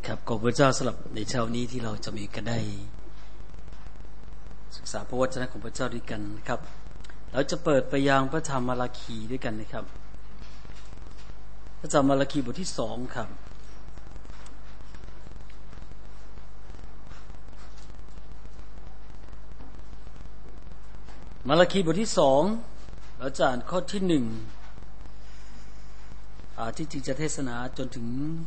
ครับขอบพระเจ้าสำหรับในเช้านี้ที่เราจะมีกันได้ศึกษาพระวจนะของพระเจ้าด้วยกันนะครับเราจะเปิดไปยังพระธรรมมาราคีด้วยกันนะครับพระธรรมมาราคีบทที่2ครับมาราคีบทที่2เราจะอ่านข้อที่1ที่จริงจะเทศนาจนถึง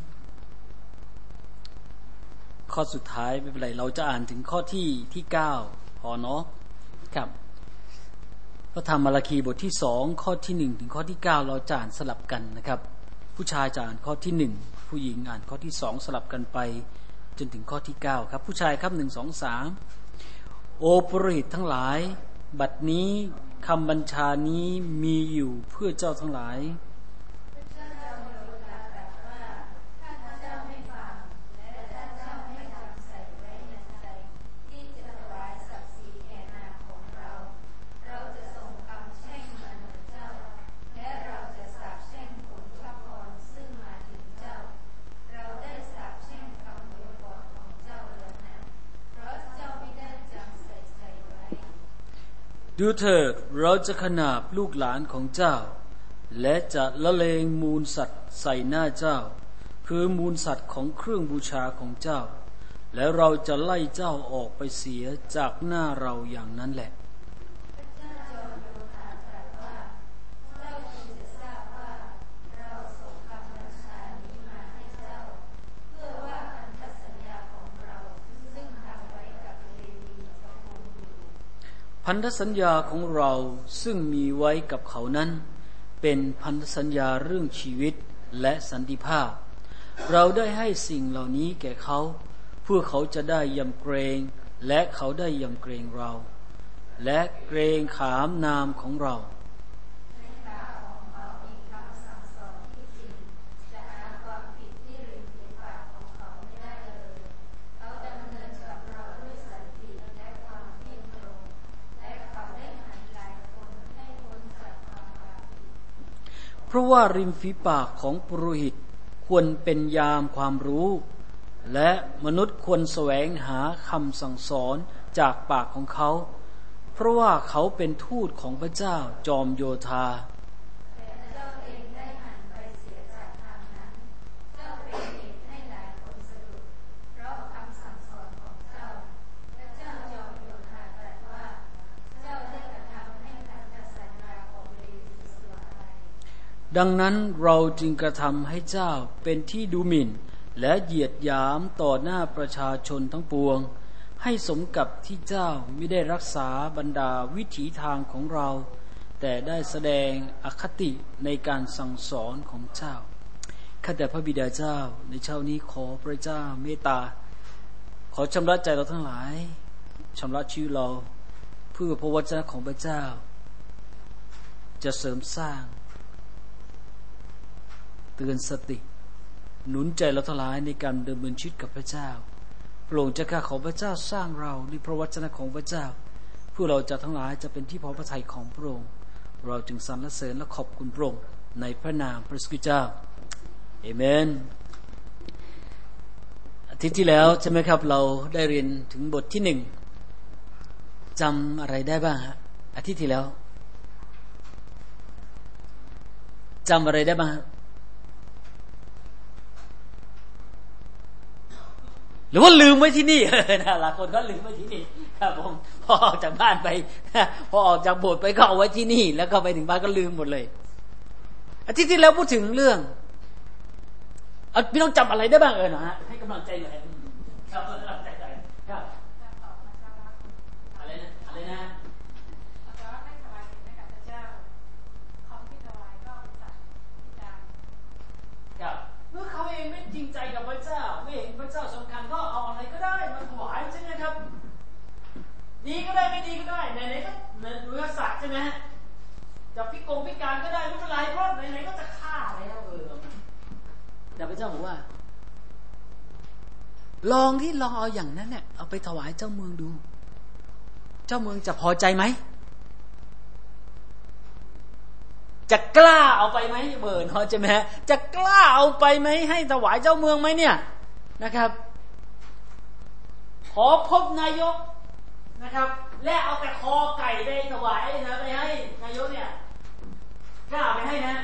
ข้อสุดท้ายไม่เป็นไรเราจะอ่านถึงข้อที่9พอเนาะครับพระธรรมมาราคีบทที่2ข้อที่1ถึงข้อที่9เราจะอ่านสลับกันนะครับผู้ชายจะอ่านข้อที่1ผู้หญิงอ่านข้อที่2สลับกันไปจนถึงข้อที่9ครับผู้ชายครับ1 2 3โอปุโรหิตทั้งหลายบัดนี้คำบัญชานี้มีอยู่เพื่อเจ้าทั้งหลายดูเถิดเราจะขนาบลูกหลานของเจ้าและจะละเลงมูลสัตว์ใส่หน้าเจ้าคือมูลสัตว์ของเครื่องบูชาของเจ้าและเราจะไล่เจ้าออกไปเสียจากหน้าเราอย่างนั้นแหละพันธสัญญาของเราซึ่งมีไว้กับเขานั้นเป็นพันธสัญญาเรื่องชีวิตและสันติภาพเราได้ให้สิ่งเหล่านี้แก่เขาเพื่อเขาจะได้ยำเกรงและเขาได้ยำเกรงเราและเกรงขามนามของเราเพราะว่าริมฝีปากของปุโรหิตควรเป็นยามความรู้และมนุษย์ควรแสวงหาคำสั่งสอนจากปากของเขาเพราะว่าเขาเป็นทูตของพระเจ้าจอมโยธาดังนั้นเราจึงกระทำให้เจ้าเป็นที่ดูหมิ่นและเหยียดหยามต่อหน้าประชาชนทั้งปวงให้สมกับที่เจ้าไม่ได้รักษาบรรดาวิถีทางของเราแต่ได้แสดงอคติในการสั่งสอนของเจ้าข้าแต่พระบิดาเจ้าในเช้านี้ขอพระเจ้าเมตตาขอชำระใจเราทั้งหลายชำระชีวิตเราเพื่อพระวจนะของพระเจ้าจะเสริมสร้างเตือนสติหนุนใจเราทั้งหลายในการดำเนินชีวิตกับพระเจ้าโปร่งใจข้าของพระเจ้าสร้างเราด้วยพระวจนะของพระเจ้าเพื่อเราจะทั้งหลายจะเป็นที่พอพระทัยของพระองค์เราจึงสรรเสริญและขอบคุณพระองค์ในพระนามพระสุเจ้าเอเมนอาทิตย์ที่แล้วใช่ไหมครับเราได้เรียนถึงบทที่1จำอะไรได้บ้างฮะอาทิตย์ที่แล้วจำอะไรได้บ้างหรือว่าลืมไว้ที่นี่นะหลายคนก็ลืมไว้ที่นี่ครับผมพอออกจากบ้านไปพอออกจากโบสถ์ไปก็เอาไว้ที่นี่แล้วก็ไปถึงบ้านก็ลืมหมดเลยอาทิตย์ที่แล้วพูดถึงเรื่องพี่ต้องจำอะไรได้บ้างนะฮะให้กำลังใจหน่อยครับกำลังใจหน่อยครับอะไรนะเมื่อเขาเองไม่จริงใจกับพระเจ้าไม่เห็นพระเจ้าสำคัญก็เอาอะไรก็ได้มาถวายใช่ไหมครับดีก็ได้ไม่ดีก็ได้ไหนๆก็เนื้อสัตว์ใช่ไหมจะพิการก็ได้ไม่เป็นไรเพราะไหนๆก็จะฆ่าแล้วแต่พระเจ้าบอกว่าลองเอาอย่างนั้นเนี่ยเอาไปถวายเจ้าเมืองดูเจ้าเมืองจะพอใจไหม จะกล้าเอาไปไหมเบิร์นเขาใช่ไหมฮะจะกล้าเอาไปไหมให้ถวายเจ้าเมืองไหมเนี่ยนะครับขอพบนายกนะครับและเอาแต่คอไก่ไปถวายนะไปให้นายกเนี่ยกล้าไปให้นะ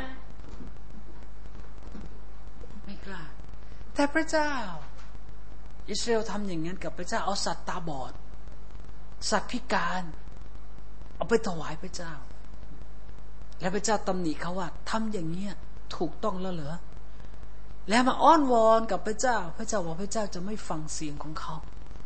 ไม่กล้าแต่พระเจ้าอิสราเอลทำอย่างนั้นกับพระเจ้าเอาสัตว์ตาบอดสัตว์พิการเอาไปถวายพระเจ้าและพระเจ้าตำหนิเขาว่าทำอย่างนี้ถูกต้องแล้วเหรอแล้วมาอ้อนวอนกับพระเจ้าพระเจ้าบอกพระเจ้าจะไม่ฟังเสียงของเขา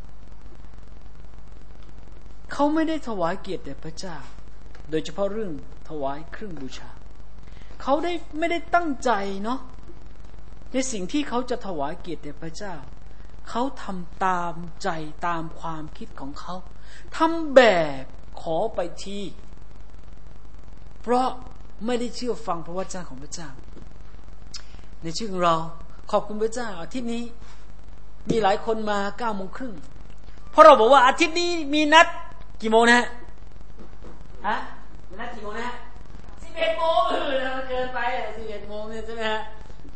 เขาไม่ได้ถวายเกียรติแด่พระเจ้าโดยเฉพาะเรื่องถวายเครื่องบูชาเขาไม่ได้ตั้งใจเนาะในสิ่งที่เขาจะถวายเกียรติแด่พระเจ้าเขาทำตามใจตามความคิดของเขาทำแบบขอไปทีเพราะไม่ได้เชื่อฟังพระวจนะของพระเจ้าในชีวิตของเราขอบคุณพระเจ้าอาทิตย์นี้มีหลายคนมา 9:30 นเพราะเราบอกว่าอาทิตย์นี้มีนัดกี่โมงนะฮะมีนัดกี่โมงนะ 11 โมงเกินไป 11 โมงเนี่ยใช่ไหมฮะ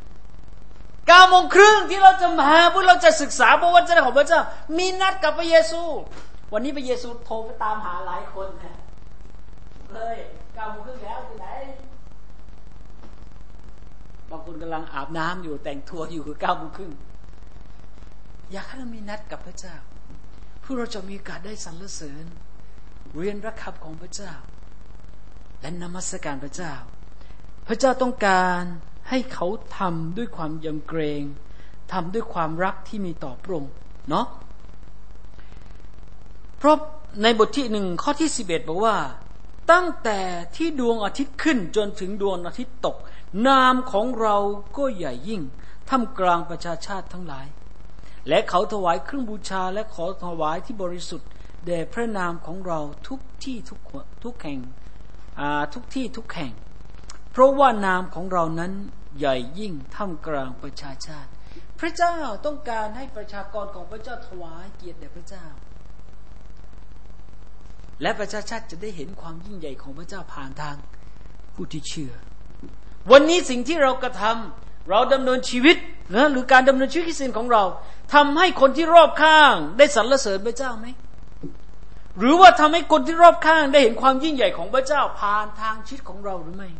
9:30 นที่เราจะมาเพื่อเราจะศึกษาพระวจนะของพระเจ้ามีนัดกับพระเยซูวันนี้พระเยซูโทรไปตามหาหลายคนนะเลย 9:30 แล้วที่ไหนบางคนกำลังอาบน้ำอยู่แต่งตัวอยู่คือ 9:30 อยากให้เรามีนัดกับพระเจ้าเพื่อเราจะมีโอกาสได้สรรเสริญเรียนพระคำของพระเจ้าและนมัสการพระเจ้าพระเจ้าต้องการให้เขาทำด้วยความยำเกรงทำด้วยความรักที่มีต่อพระองค์เนาะเพราะในบทที่ 1 ข้อที่ 11บอกว่าตั้งแต่ที่ดวงอาทิตย์ขึ้นจนถึงดวงอาทิตย์ตกนามของเราก็ใหญ่ยิ่งท่ามกลางประชาชาติทั้งหลายและเขาถวายเครื่องบูชาและขอถวายที่บริสุทธิ์แด่พระนามของเราทุกที่ทุกแห่งทุกที่ทุกแห่งเพราะว่านามของเรานั้นใหญ่ยิ่งท่ามกลางประชาชาติพระเจ้าต้องการให้ประชากรของพระเจ้าถวายเกียรติแด่พระเจ้าและประชาชาติจะได้เห็นความยิ่งใหญ่ของพระเจ้าผ่านทางผู้ที่เชื่อวันนี้สิ่งที่เรากระทำเราดำเนินชีวิตหรือการดำเนินชีวิตคริสเตียนของเราทำให้คนที่รอบข้างได้สรรเสริญพระเจ้าไหมหรือว่าทำให้คนที่รอบข้างได้เห็นความยิ่งใหญ่ของพระเจ้าผ่านทางชีวิตของเราหรือไม่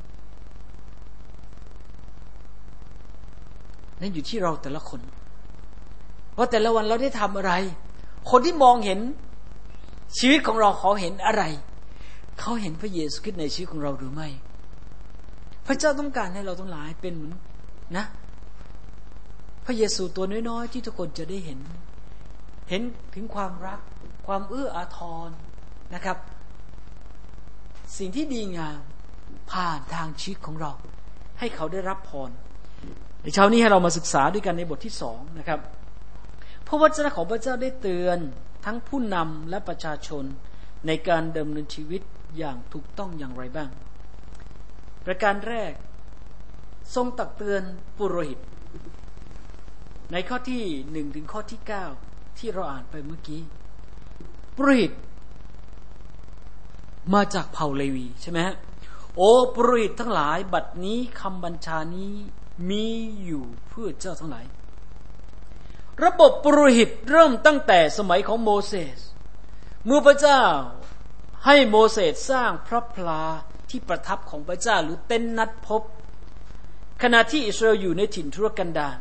นั่นอยู่ที่เราแต่ละคนว่าแต่ละวันเราได้ทำอะไรคนที่มองเห็นชีวิตของเราเขาเห็นอะไรเขาเห็นพระเยซูคริสต์ในชีวิตของเราหรือไม่พระเจ้าต้องการให้เราทั้งหลายเป็นเหมือนนะพระเยซูตัวน้อยๆที่ทุกคนจะได้เห็นถึงความรักความเอื้ออาทรนะครับสิ่งที่ดีงามผ่านทางชีวิตของเราให้เขาได้รับพรในเช้านี้ให้เรามาศึกษาด้วยกันในบทที่2นะครับพระวจนะของพระเจ้าได้เตือนทั้งผู้นำและประชาชนในการดำเนินชีวิตอย่างถูกต้องอย่างไรบ้างประการแรกทรงตักเตือนปุโรหิตในข้อที่1ถึงข้อที่9ที่เราอ่านไปเมื่อกี้ปุโรหิตมาจากเผ่าเลวีใช่ไหมฮะโอ้ปุโรหิตทั้งหลายบัดนี้คำบัญชานี้มีอยู่เพื่อเจ้าทั้งหลายระบบปุโรหิตเริ่มตั้งแต่สมัยของโมเสสเมื่อพระเจ้าให้โมเสสสร้างพระพลาที่ประทับของพระเจ้าหรือเต็นท์นัดพบขณะที่อิสราเอลอยู่ในถิ่นทุรกันดาร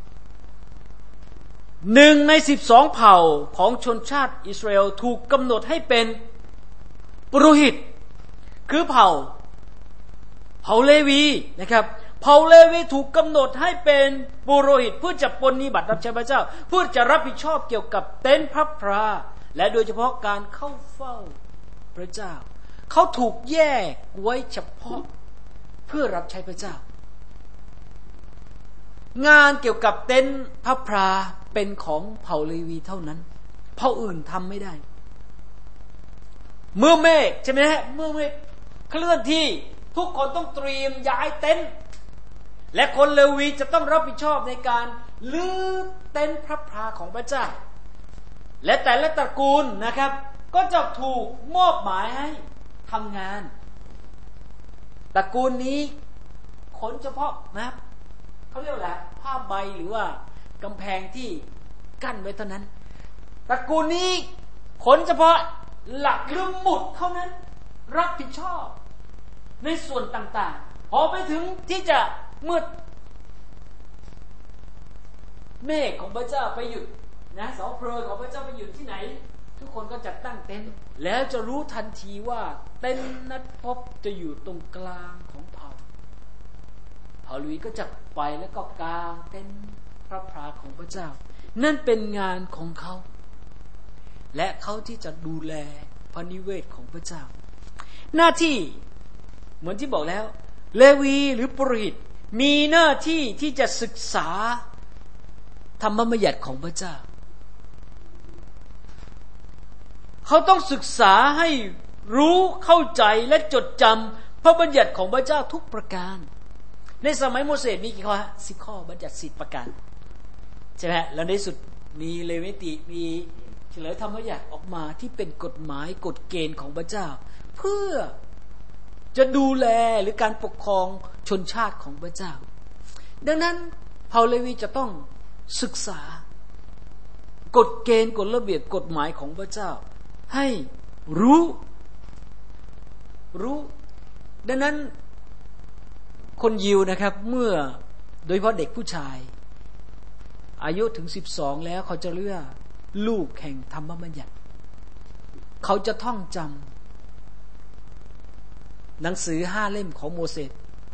1 ใน 12เผ่าของชนชาติอิสราเอลถูกกำหนดให้เป็นปุโรหิตคือเผ่าเลวีนะครับเผ่าเลวีถูกกำหนดให้เป็นปุโรหิตเพื่อจะปฏิบัติรับใช้พระเจ้าเพื่อจะรับผิดชอบเกี่ยวกับเต็นท์พระพลาและโดยเฉพาะการเข้าเฝ้าพระเจ้าเขาถูกแยกไว้เฉพาะเพื่อรับใช้พระเจ้างานเกี่ยวกับเต็นท์พระพลาเป็นของเผ่าเลวีเท่านั้นเผ่าอื่นทำไม่ได้เมื่อเมฆใช่ไหมฮะเมื่อเมฆเคลื่อนที่ทุกคนต้องเตรียมย้ายเต็นท์และคนเลวีจะต้องรับผิดชอบในการลื้อเต็นท์พระพลาของพระเจ้าและแต่ละตระกูลนะครับก็จะถูกมอบหมายให้ทำงานตระกูลนี้ขนเฉพาะนะครับเขาเรียกว่าอะไรผ้าใบหรือว่ากกำแพงที่กั้นไว้เท่านั้นตระกูลนี้ขนเฉพาะหลักหรือหมุดเท่านั้นรับผิดชอบในส่วนต่างๆพอไปถึงที่จะมืดเมฆของพระเจ้าไปหยุดนะเสาเพลิงของพระเจ้าไปหยุดที่ไหนทุกคนก็จะตั้งเต็นท์แล้วจะรู้ทันทีว่าเต็นท์นั้นพบจะอยู่ตรงกลางของเผ่าลุยก็จะไปแล้วก็กางเต็นท์พระพราของพระเจ้านั่นเป็นงานของเขาและเขาที่จะดูแลพระนิเวศของพระเจ้าหน้าที่เหมือนที่บอกแล้วเลวีหรือปุโรหิตมีหน้าที่ที่จะศึกษาธรรมบัญญัติของพระเจ้าเขาต้องศึกษาให้รู้เข้าใจและจดจำพระบัญญัติของพระเจ้าทุกประการในสมัยโมเสสมีกี่ข้อ10 ข้อบัญญัติ10 ประการใช่ไหมแล้วในสุดมีเลวีติมีเฉลยธรรมบัญญัติออกมาที่เป็นกฎหมายกฎเกณฑ์ของพระเจ้าเพื่อจะดูแลหรือการปกครองชนชาติของพระเจ้าดังนั้นเผ่าเลวีจะต้องศึกษากฎเกณฑ์กฎระเบียบกฎหมายของพระเจ้าให้รู้ดังนั้นคนยิวนะครับเมื่อโดยเฉพาะเด็กผู้ชายอายุถึง12แล้วเขาจะเรียกลูกแห่งธรรมบัญญัติเขาจะท่องจำหนังสือ5 เล่มของโมเสส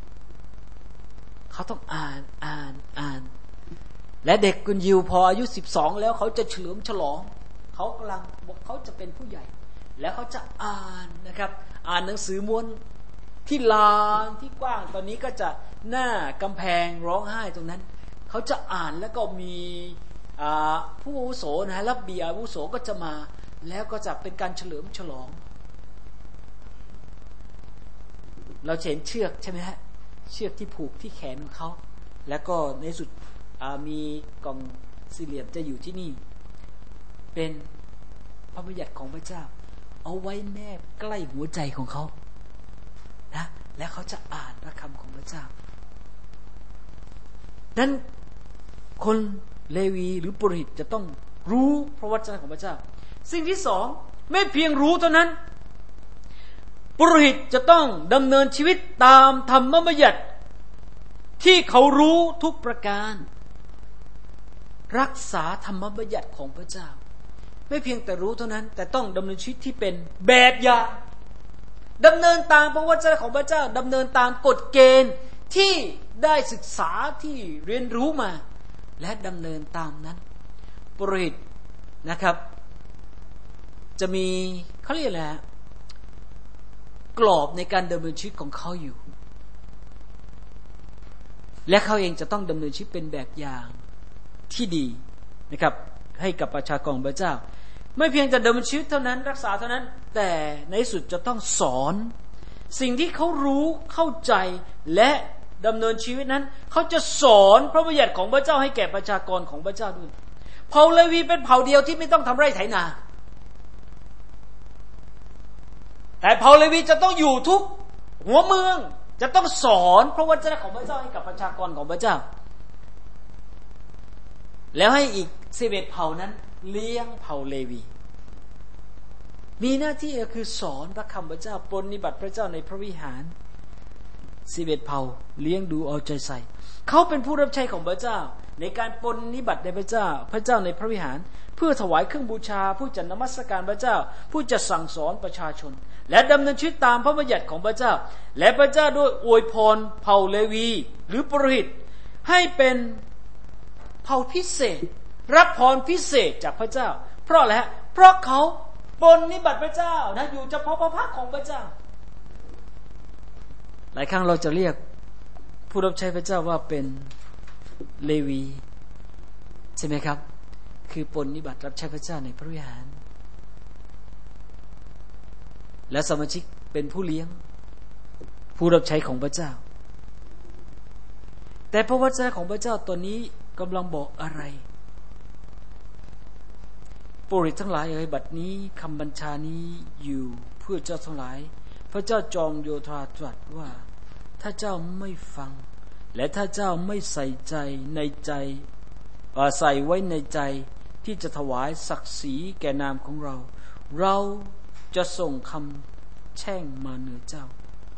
เขาต้องอ่านและเด็กคนยิวพออายุ12แล้วเขาจะเฉลิมฉลองเขากำลังบอกเขาจะเป็นผู้ใหญ่แล้วเขาจะอ่านนะครับอ่านหนังสือม้วนที่ลานที่กว้างตอนนี้ก็จะหน้ากำแพงร้องไห้ตรงนั้นเขาจะอ่านแล้วก็มีผู้อาวุโสนะรับบีอาวุโสก็จะมาแล้วก็จะเป็นการเฉลิมฉลองเราเห็นเชือกใช่ไหมฮะเชือกที่ผูกที่แขนของเขาแล้วก็ในสุดมีกล่องสี่เหลี่ยมจะอยู่ที่นี่เป็นพระบัญญัติของพระเจ้าเอาไว้แนบใกล้หัวใจของเขานะและเขาจะอ่านพระคำของพระเจ้านั้นคนเลวีหรือปุโรหิตจะต้องรู้พระวจนะของพระเจ้าสิ่งที่สองไม่เพียงรู้เท่านั้นปุโรหิตจะต้องดำเนินชีวิตตามธรรมบัญญัติที่เขารู้ทุกประการรักษาธรรมบัญญัติของพระเจ้าไม่เพียงแต่รู้เท่านั้นแต่ต้องดำเนินชีวิตที่เป็นแบบอย่างดำเนินตามพระวจนะของพระเจ้าดำเนินตามกฎเกณฑ์ที่ได้ศึกษาที่เรียนรู้มาและดำเนินตามนั้นปุโรหิตนะครับจะมีเขาเรียกอะไรกรอบในการดำเนินชีวิตของเขาอยู่และเขาเองจะต้องดำเนินชีวิตเป็นแบบอย่างที่ดีนะครับให้กับประชากรพระเจ้าไม่เพียงแต่ดำเนินชีวิตเท่านั้นรักษาเท่านั้นแต่ในสุดจะต้องสอนสิ่งที่เขารู้เข้าใจและดำเนินชีวิตนั้นเขาจะสอนพระบัญญัติของพระเจ้าให้แก่ประชากรของพระเจ้าด้วยเผ่าเลวีเป็นเผ่าเดียวที่ไม่ต้องทำไร่ไถนาแต่เผ่าเลวีจะต้องอยู่ทุกหัวเมืองจะต้องสอนพระวจนะของพระเจ้าให้กับประชากรของพระเจ้าแล้วให้อีก11 เผ่านั้นเลี้ยงเผ่าเลวีมีหน้าที่ก็คือสอนพระคำพระเจ้าปรนนิบัติพระเจ้าในพระวิหาร11 เผ่าเลี้ยงดูเอาใจใส่เขาเป็นผู้รับใช้ของพระเจ้าในการปรนนิบัติในพระเจ้าในพระวิหารเพื่อถวายเครื่องบูชาผู้จัดนมัสการพระเจ้าผู้จะสั่งสอนประชาชนและดำเนินชีวิตตามพระบัญญัติของพระเจ้าและพระเจ้าด้วยอวยพรเผ่าเลวีหรือปุโรหิตให้เป็นเผ่าพิเศษรับพรพิเศษจากพระเจ้าเพราะอะไรเพราะเขาปรนนิบัติพระเจ้านะอยู่เฉพาะพระพักของพระเจ้าหลายครั้งเราจะเรียกผู้รับใช้พระเจ้าว่าเป็นเลวีใช่ไหมครับคือปรนนิบัติรับใช้พระเจ้าในพระวิหารและสมาชิกเป็นผู้เลี้ยงผู้รับใช้ของพระเจ้าแต่พระวจนะของพระเจ้าตัวนี้กำลังบอกอะไรปุโรหิตทั้งหลายเอ๋ยบัดนี้คำบัญชานี้อยู่เพื่อเจ้าทั้งหลายพระเจ้าจอมโยธาตรัสว่าถ้าเจ้าไม่ฟังและถ้าเจ้าไม่ใส่ใจในใจใส่ไว้ในใจที่จะถวายศักดิ์ศรีแก่นามของเรา เราจะส่งคำแช่งมาเหนือเจ้า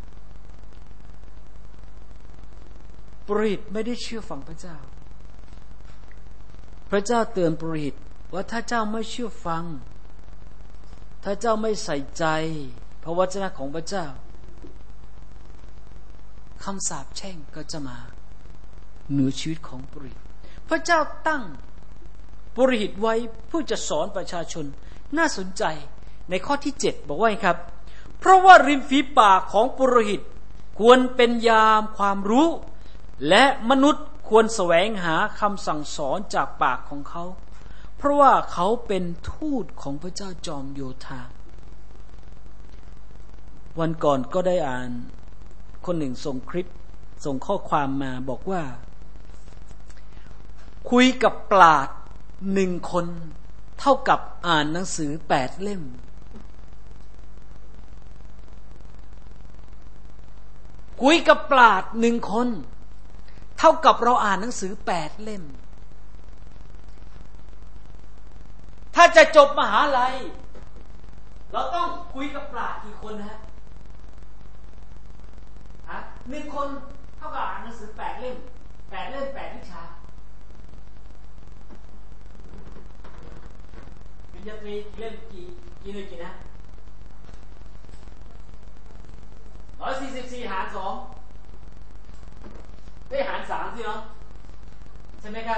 ปุโรหิตไม่ได้เชื่อฟังพระเจ้าพระเจ้าเตือนปุโรหิตว่าถ้าเจ้าไม่เชื่อฟังถ้าเจ้าไม่ใส่ใจพระวจนะของพระเจ้าคำสาปแช่งก็จะมาเหนือชีวิตของปุโรหิตพระเจ้าตั้งปุโรหิตไว้เพื่อจะสอนประชาชนน่าสนใจในข้อที่7บอกว่าครับเพราะว่าริมฝีปากของปุโรหิตควรเป็นยามความรู้และมนุษย์ควรแสวงหาคำสั่งสอนจากปากของเขาเพราะว่าเขาเป็นทูตของพระเจ้าจอมโยธาวันก่อนก็ได้อ่านคนหนึ่งส่งคลิปส่งข้อความมาบอกว่าคุยกับปราชญ์1 คนเท่ากับอ่านหนังสือ8 เล่มคุยกับปราชญ์1 คนเท่ากับเราอ่านหนังสือ8 เล่มถ้าจะจบมหาลัยเราต้องคุยกับปราชญ์กี่คนฮะ1 คนเท่ากับอ่านหนังสือ8 เล่ม8 เล่ม8 วิชาปริญญาตรีเล่มกี่หน่วยกี่นะ144หาร2ได้หาร3สิเนาะใช่ไหมครับ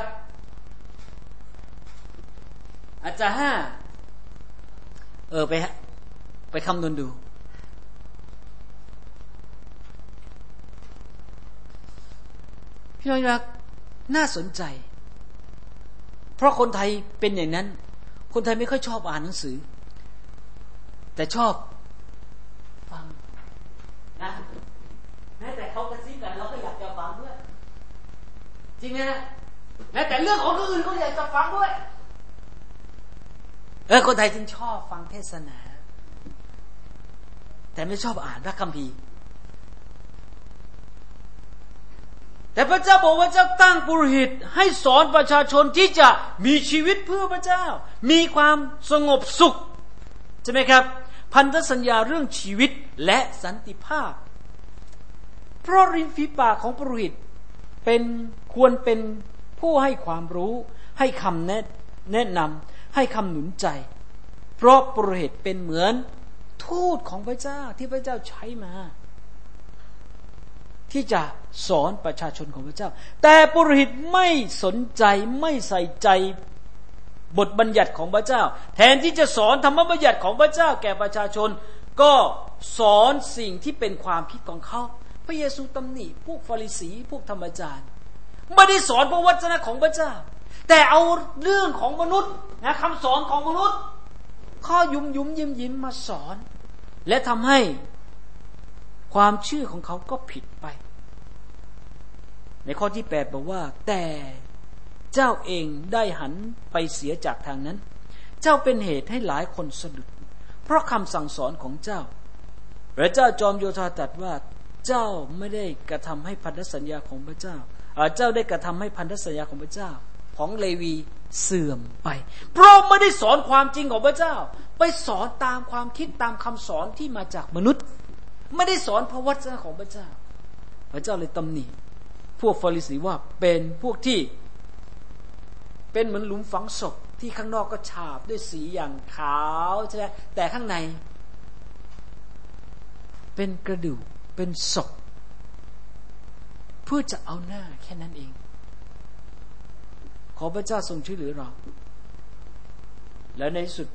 อาจจะ5ไปคำนวณดูพี่น้องรักน่าสนใจเพราะคนไทยเป็นอย่างนั้นคนไทยไม่ค่อยชอบอ่านหนังสือแต่ชอบฟังนะแม้แต่เขากระซิบกันเราก็อยากจะฟังด้วยจริงไหมนะแม้แต่เรื่องของคนอื่นก็อยากจะฟังด้วยคนไทยจึงชอบฟังเทศนาแต่ไม่ชอบอ่านพระคัมภีร์แต่พระเจ้าบอกว่าเจ้าตั้งปุโรหิตให้สอนประชาชนที่จะมีชีวิตเพื่อพระเจ้ามีความสงบสุขใช่ไหมครับพันธสัญญาเรื่องชีวิตและสันติภาพเพราะริมฝีปากของปุโรหิตควรเป็นผู้ให้ความรู้ให้คำแนะนำให้คำหนุนใจเพราะปุโรหิตเป็นเหมือนทูตของพระเจ้าที่พระเจ้าใช้มาที่จะสอนประชาชนของพระเจ้าแต่ปุโรหิตไม่สนใจไม่ใส่ใจบทบัญญัติของพระเจ้าแทนที่จะสอนธรรมบัญญัติของพระเจ้าแก่ประชาชนก็สอนสิ่งที่เป็นความคิดของเขาพระเยซูตำหนิพวกฟาริสีพวกธรรมจารย์ไม่ได้สอนพระวจนะของพระเจ้าแต่เอาเรื่องของมนุษย์นะคำสอนของมนุษย์ข้อยิ้มมาสอนและทำให้ความเชื่อของเขาก็ผิดไปในข้อที่8บอกว่าแต่เจ้าเองได้หันไปเสียจากทางนั้นเจ้าเป็นเหตุให้หลายคนสะดุดเพราะคำสั่งสอนของเจ้าพระเจ้าจอมโยธาตรัสว่าเจ้าไม่ได้กระทำให้พันธสัญญาของพระเจ้าเจ้าได้กระทำให้พันธสัญญาของพระเจ้าของเลวีเสื่อมไปเพราะไม่ได้สอนความจริงของพระเจ้าไปสอนตามความคิดตามคำสอนที่มาจากมนุษย์ไม่ได้สอนพระวจนะของพระเจ้าพระเจ้าเลยตำหนิพวกฟาริสีว่าเป็นพวกที่เป็นเหมือนหลุมฝังศพที่ข้างนอกก็ฉาบด้วยสีอย่างขาวใช่ไหมแต่ข้างในเป็นกระดูกเป็นศพเพื่อจะเอาหน้าแค่นั้นเองขอพระเจ้าทรงช่วยเหลือเราและในที่สุด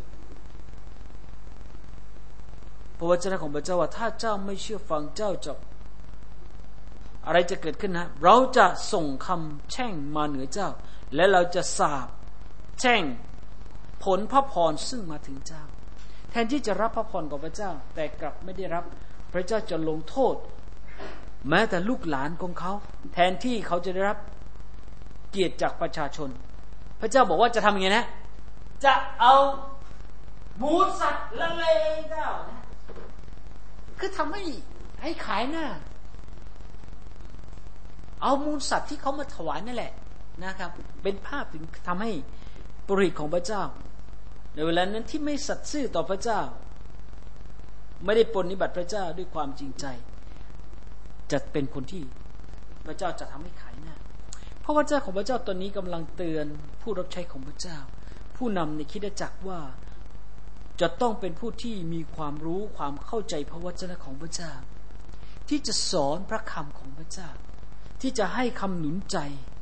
พระวจนะของพระเจ้าว่าถ้าเจ้าไม่เชื่อฟังเจ้าจะอะไรจะเกิดขึ้นนะเราจะส่งคำแช่งมาเหนือเจ้าและเราจะสาปแช่งผลพระพรซึ่งมาถึงเจ้าแทนที่จะรับพระพรของพระเจ้าแต่กลับไม่ได้รับพระเจ้าจะลงโทษแม้แต่ลูกหลานของเขาแทนที่เขาจะได้รับเกียรติจากประชาชนพระเจ้าบอกว่าจะทำยังไงนะจะเอาหมูสัตว์ละเลงเจ้านะคือทำให้ขายหน้าเอามูลสัตว์ที่เขามาถวายนั่นแหละนะครับเป็นภาพถึงทำให้ปุโรหิตของพระเจ้าในเวลานั้นที่ไม่สัตย์ซื่อต่อพระเจ้าไม่ได้ปฏิบัติพระเจ้าด้วยความจริงใจจะเป็นคนที่พระเจ้าจะทำให้ขายหน้าเพราะว่าเจ้าของพระเจ้าตอนนี้กำลังเตือนผู้รับใช้ของพระเจ้าผู้นำในคริสตจักรว่าจะต้องเป็นผู้ที่มีความรู้ความเข้าใจพระวจนะของพระเจ้าที่จะสอนพระคำของพระเจ้าที่จะให้คำหนุนใจ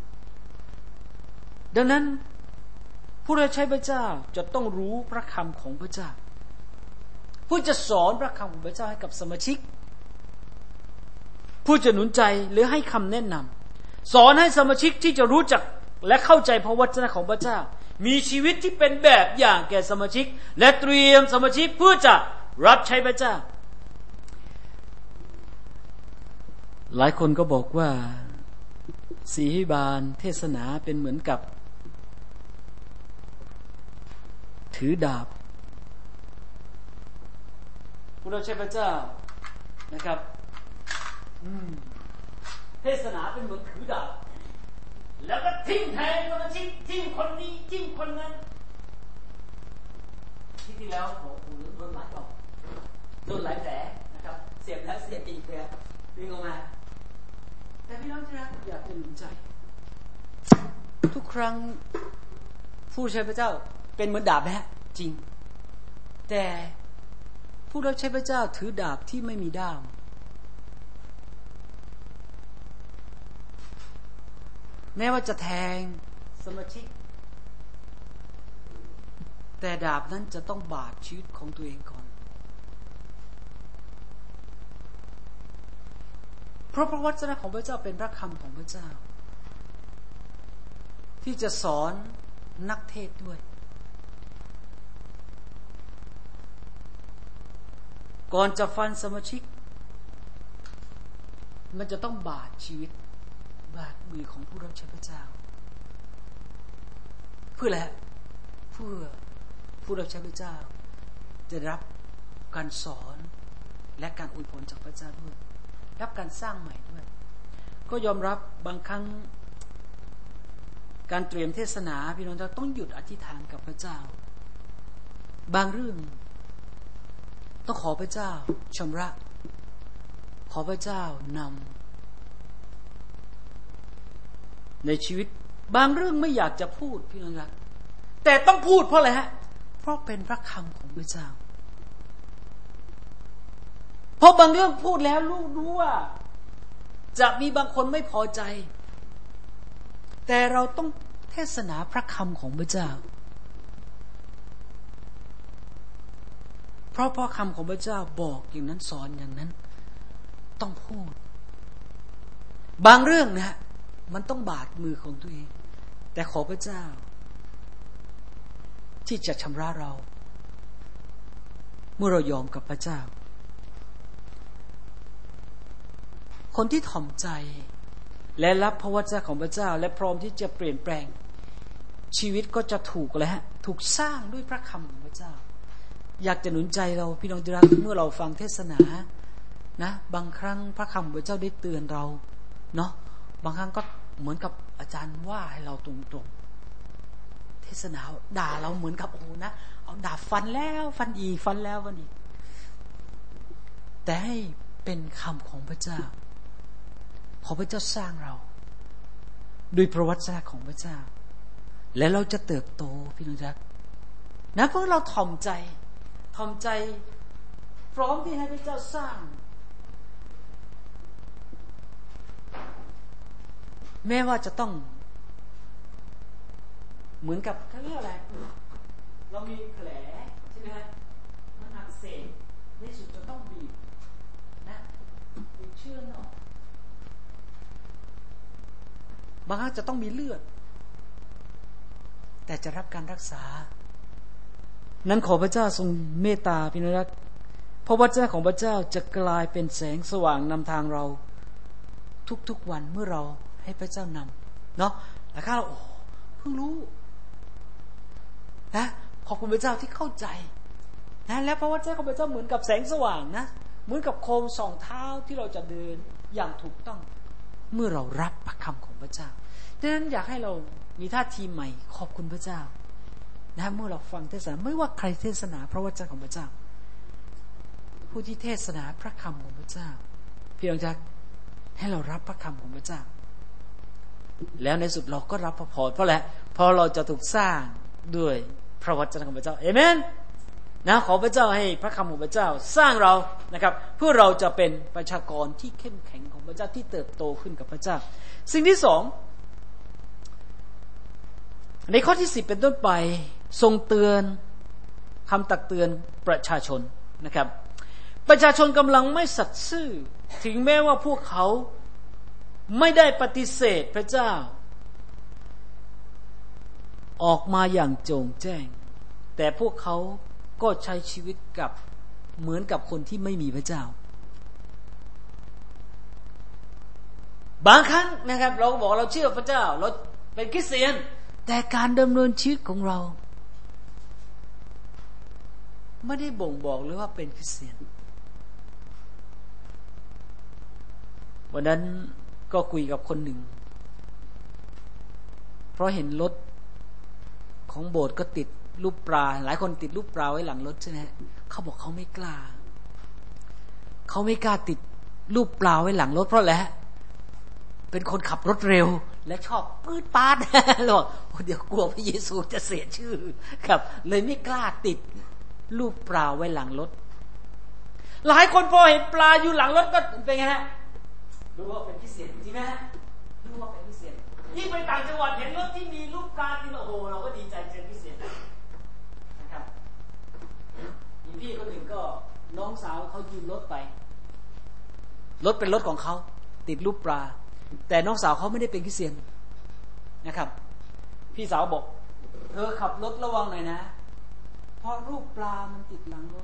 ดังนั้นผู้รับใช้พระเจ้าจะต้องรู้พระคำของพระเจ้าผู้จะสอนพระคำของพระเจ้าให้กับสมาชิกผู้จะหนุนใจหรือให้คำแนะนำสอนให้สมาชิกที่จะรู้จักและเข้าใจพระวจนะของพระเจ้ามีชีวิตที่เป็นแบบอย่างแก่สมาชิกและเตรียมสมาชิกเพื่อจะรับใช้พระเจ้าหลายคนก็บอกว่าศิริบาลเทศนาเป็นเหมือนกับถือดาบผู้รับใช้พระเจ้านะครับเทศนาเป็นเหมือนถือดาบแล้วก็ทิ่มแทงสมาชิกทิ่มคนนี้ทิ่มคนนั้นที่แล้วผมโดนหลายดอกโดนหลายแผลนะครับเสียบแล้วเสียบอีกแผลดึงออกมาแต่พี่น้องที่รักอยากจะหนุนใจทุกครั้งผู้ใช้พระเจ้าเป็นเหมือนดาบนะฮะจริงแต่ผู้รับใช้พระเจ้าถือดาบที่ไม่มีด้ามแม้ว่าจะแทงสมาชิกแต่ดาบนั้นจะต้องบาดชีวิตของตัวเองก่อนเพราะพระวจนะของพระเจ้าเป็นพระคำของพระเจ้าที่จะสอนนักเทศด้วยก่อนจะฟันสมาชิกมันจะต้องบาดชีวิตบาดมือของผู้รับใช้พระเจ้าเพื่ออะไรเพื่อผู้รับใช้พระเจ้าจะรับการสอนและการอวยพรจากพระเจ้าด้วยรับการสร้างใหม่ด้วยก็ยอมรับบางครั้งการเตรียมเทศนาพี่น้องต้องหยุดอธิษฐานกับพระเจ้าบางเรื่องต้องขอพระเจ้าชำระขอพระเจ้านำในชีวิตบางเรื่องไม่อยากจะพูดพี่น้องครับแต่ต้องพูดเพราะอะไรฮะเพราะเป็นพระคำของพระเจ้าเพราะบางเรื่องพูดแล้วรู้ว่าจะมีบางคนไม่พอใจแต่เราต้องเทศนาพระคำของพระเจ้าเพราะพระคำของพระเจ้าบอกอย่างนั้นสอนอย่างนั้นต้องพูดบางเรื่องนะมันต้องบาดมือของตัวเองแต่ขอพระเจ้าที่จะชำระเราเมื่อเรายอมกับพระเจ้าคนที่ถ่อมใจและรับพระวจนะของพระเจ้าและพร้อมที่จะเปลี่ยนแปลงชีวิตก็จะถูกแล้วถูกสร้างด้วยพระคำของพระเจ้าอยากจะหนุนใจเราพี่น้องที่รักเมื่อเราฟังเทศนานะบางครั้งพระคำของพระเจ้าได้เตือนเราเนาะบางครั้งก็เหมือนกับอาจารย์ว่าให้เราตรงๆเทศนาด่าเราเหมือนกับโอ้นะเอาด่าฟันแล้วฟันอีกฟันแล้วฟันอีกแต่ให้เป็นคำของพระเจ้าขอพระเจ้าสร้างเราด้วยพระวจนะของพระเจ้าและเราจะเติบโตพี่น้องรักนะเพราะเราถ่อมใจพร้อมที่ให้พระเจ้าสร้างแม้ว่าจะต้องเหมือนกับเขาเรียกอะไรเรามีแผลใช่ไหมฮะมันอักเสบในสุดจะต้องบีบนะบีบเชือกออกบางครั้งจะต้องมีเลือดแต่จะรับการรักษานั้นขอพระเจ้าทรงเมตตาพี่น้องรักเพราะวจนะของพระเจ้าจะกลายเป็นแสงสว่างนำทางเราทุกๆวันเมื่อเราให้พระเจ้านำเนาะแล้วข้าเราโอ้เพิ่งรู้นะขอบคุณพระเจ้าที่เข้าใจนะและพระวจนะของพระเจ้าเหมือนกับแสงสว่างนะเหมือนกับโคมส่องเท้าที่เราจะเดินอย่างถูกต้องเมื่อเรารับพระคำของพระเจ้าดังนั้นอยากให้เรามีท่าทีใหม่ขอบคุณพระเจ้านะเมื่อเราฟังเทศนาไม่ว่าใครเทศนาพระวจนะของพระเจ้าผู้ที่เทศนาพระคำของพระเจ้าพี่น้องจะให้เรารับพระคำของพระเจ้าแล้วในสุดเราก็รับพระพรเพราะแหละเพราะเราจะถูกสร้างด้วยพระวจนะของพระเจ้าเอเมนนะขอพระเจ้าให้พระคำของพระเจ้าสร้างเรานะครับเพื่อเราจะเป็นประชากรที่เข้มแข็งของพระเจ้าที่เติบโตขึ้นกับพระเจ้าสิ่งที่สองในข้อที่10เป็นต้นไปทรงเตือนคำตักเตือนประชาชนนะครับประชาชนกำลังไม่สัตย์ซื่อถึงแม้ว่าพวกเขาไม่ได้ปฏิเสธพระเจ้าออกมาอย่างโจ่งแจ้งแต่พวกเขาก็ใช้ชีวิตกับเหมือนกับคนที่ไม่มีพระเจ้าบางครั้งนะครับเราบอกเราเชื่อพระเจ้าเราเป็นคริสเตียนแต่การดำเนินชีวิตของเราไม่ได้บ่งบอกเลยว่าเป็นคริสเตียนวันนั้นก็คุยกับคนหนึ่งเพราะเห็นรถของโบสถ์ก็ติดรูปปลาหลายคนติดรูปปลาไว้หลังรถใช่ไหมเขาบอกเขาไม่กล้าติดรูปปลาไว้หลังรถเพราะอะไรเป็นคนขับรถเร็วและชอบปื๊ดป๊าดหรอกเดี๋ยวกลัวพระเยซูจะเสียชื่อครับเลยไม่กล้าติดรูปปลาไว้หลังรถหลายคนพอเห็นปลาอยู่หลังรถก็เป็นไงฮะรู้ว่าเป็นคริสเตียนจริงไหมฮะรู้ว่าเป็นคริสเตียนยิ่งไปต่างจังหวัดเห็นรถที่มีรูปปลาที่โอ้โหเราก็ดีใจเจอคริสเตียนนะครับมีพี่คนหนึ่งก็น้องสาวเขายืมรถไปรถเป็นรถของเขาติดรูปปลาแต่น้องสาวเขาไม่ได้เป็นคริสเตียนนะครับพี่สาวบอกเธอขับรถระวังหน่อยนะเพราะรูปปลามันติดหลังรถ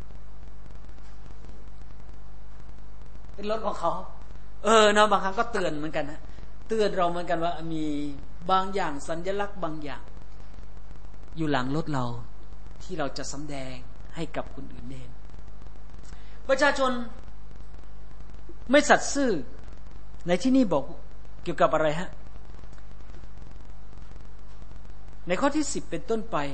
เป็นรถของเขานะบางครั้งก็เตือนเหมือนกันนะเตือนเราเหมือนกันว่ามีบางอย่างสัญลักษณ์บางอย่างอยู่หลังรถเราที่เราจะสำแดงให้กับคนอื่นเห็นประชาชนไม่สัตย์ซื่อในที่นี่บอกเกี่ยวกับอะไรฮะในข้อที่10เป็นต้นไป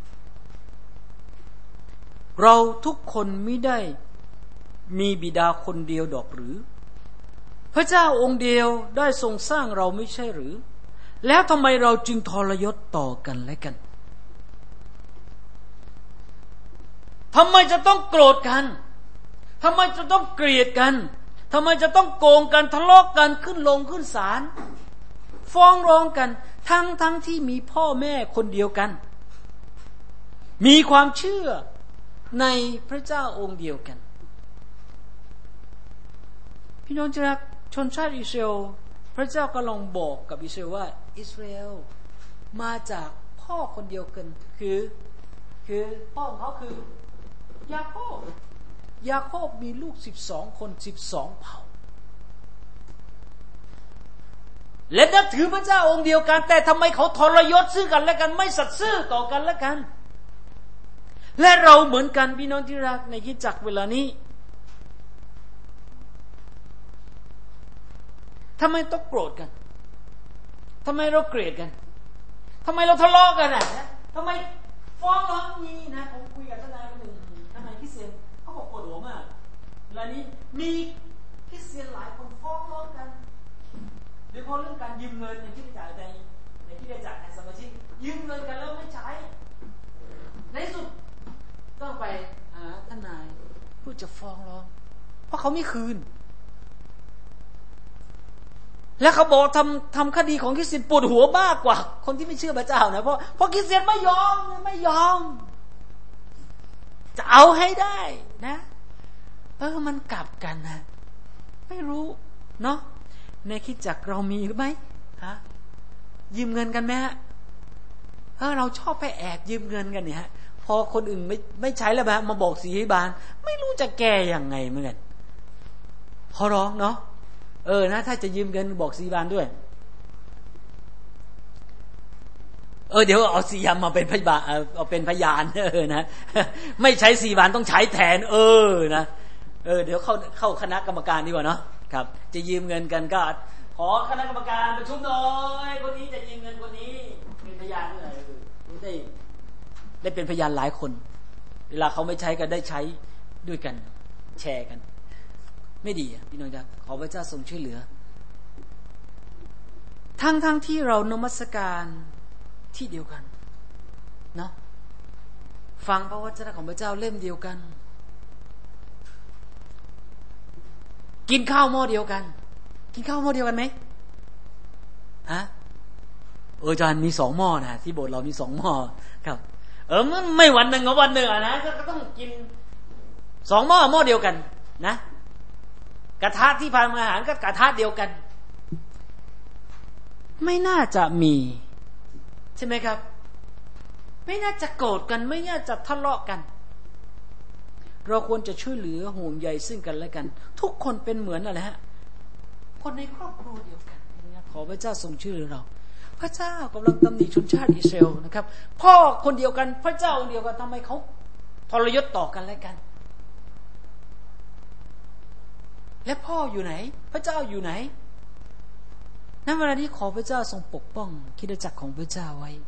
เราทุกคนไม่ได้มีบิดาคนเดียวดอกหรือพระเจ้าองค์เดียวได้ทรงสร้างเราไม่ใช่หรือแล้วทำไมเราจึงทรยศต่อกันและกันทำไมจะต้องโกรธกันทำไมจะต้องเกลียดกันทำไมจะต้องโกงกันทะเลาะกันขึ้นศาลฟ้องร้องกันทั้งที่มีพ่อแม่คนเดียวกันมีความเชื่อในพระเจ้าองค์เดียวกันพี่น้องที่รักชนชาติอิสราเอลพระเจ้าก็ลองบอกกับอิสราเอลว่าอิสราเอลมาจากพ่อคนเดียวกันคือพ่อของเขาคือยาโคบมีลูก12คน12เผ่าและนับถือพระเจ้าองค์เดียวกันแต่ทำไมเขาทรยศซึ่งกันและกันไม่สัตย์ซื่อต่อกันและกันและเราเหมือนกันพี่น้องที่รักในคริสตจักรเวลานี้ทำไมต้องโกรธกันทำไมเราเกลียดกันทำไมเราทะเลาะกันทำไมฟ้องร้องมีนะผมคุยกับทนายคนหนึ่งทนายคริสเตียนเขาบอกปวดหัวมากเวลานี้มีคริสเตียนหลายคนฟ้องร้องกันโดยเฉพาะเรื่องการยืมเงินในที่ได้จ่ายในสมาชิกยืมเงินกันแล้วไม่ใช้ในสุดต้องไปหาทนายเพื่อจะฟ้องร้องเพราะเขาไม่คืนแล้วเขาบอกทำคดีของคริสเตียนปวดหัวมากกว่าคนที่ไม่เชื่อพระเจ้านะเพราะคริสเตียนไม่ยอมจะเอาให้ได้นะมันกลับกันนะไม่รู้เนาะในคริสตจักรเรามีหรือไม่ฮะยืมเงินกันไหมฮะเราชอบไปแอบยืมเงินกันเนี่ยฮะพอคนอื่นไม่ใช้แล้วมาบอกศิริบาลไม่รู้จะแก้ยังไงเหมือนกันพอร้องเนาะนะถ้าจะยืมเงินบอกศิริบาลด้วยเดี๋ยวเอาศิริยามมาเป็นพยานเอาเป็นพยานนะไม่ใช้ศิริบาลต้องใช้แทนนะเดี๋ยวเข้าคณะกรรมการดีกว่าเนาะครับจะยืมเงินกันก็ขอคณะกรรมการประชุมหน่อยคนนี้จะยืมเงินคนนี้เป็นพยานเลยได้เป็นพยานหลายคนเวลาเขาไม่ใช้ก็ได้ใช้ด้วยกันแชร์กันไม่ดีพี่น้องจ๊ะขอพระเจ้าทรงช่วยเหลือทั้งที่เรานมัสการที่เดียวกันเนาะฟังพระวจนะของพระเจ้าเล่มเดียวกันกินข้าวหม้อเดียวกันกินข้าวหม้อเดียวกันไหมฮะอาจารย์มี2หม้อนะที่โบสถ์เรามี2หม้อครับมันไม่วันหนึ่งกับวันหนึ่งนะก็ต้องกิน2หม้อหม้อเดียวกันนะกระทะที่ทำอาหารก็กระทะเดียวกันไม่น่าจะมีใช่ไหมครับไม่น่าจะโกรธกันไม่น่าจะทะเลาะกันเราควรจะช่วยเหลือห่วงใยซึ่งกันและกันทุกคนเป็นเหมือนอะไรฮะคนในครอบครัวเดียวกันขอพระเจ้าทรงช่วยเหลือเราพระเจ้ากำลังตำหนิชนชาติอิสราเอลนะครับพ่อคนเดียวกันพระเจ้าองค์เดียวกันทำไมเขาทรยศต่อกันและกันและพ่ออยู่ไหนพระเจ้าอยู่ไหนณเวลานี้ขอพระเจ้าทรงปกป้องคริสตจักรของพระเจ้าไว้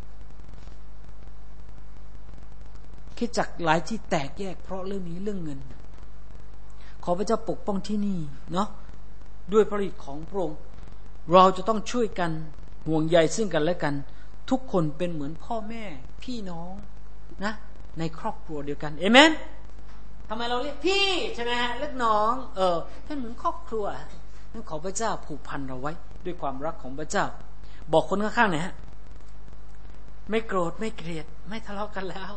คริสตจักรหลายที่แตกแยกเพราะเรื่องนี้เรื่องเงินขอพระเจ้าปกป้องที่นี่เนาะด้วยพระฤทธิ์ของพระองค์เราจะต้องช่วยกันห่วงใยซึ่งกันและกันทุกคนเป็นเหมือนพ่อแม่พี่น้องนะในครอบครัวเดียวกันเอเมนทำไมเราเรียกพี่ใช่ไหมฮะเรียกน้องเป็นเหมือนครอบครัวนั่นขอพระเจ้าผูกพันเราไว้ด้วยความรักของพระเจ้าบอกคนข้างๆหน่อยฮะไม่โกรธไม่เกลียดไม่ทะเลาะกันแล้ว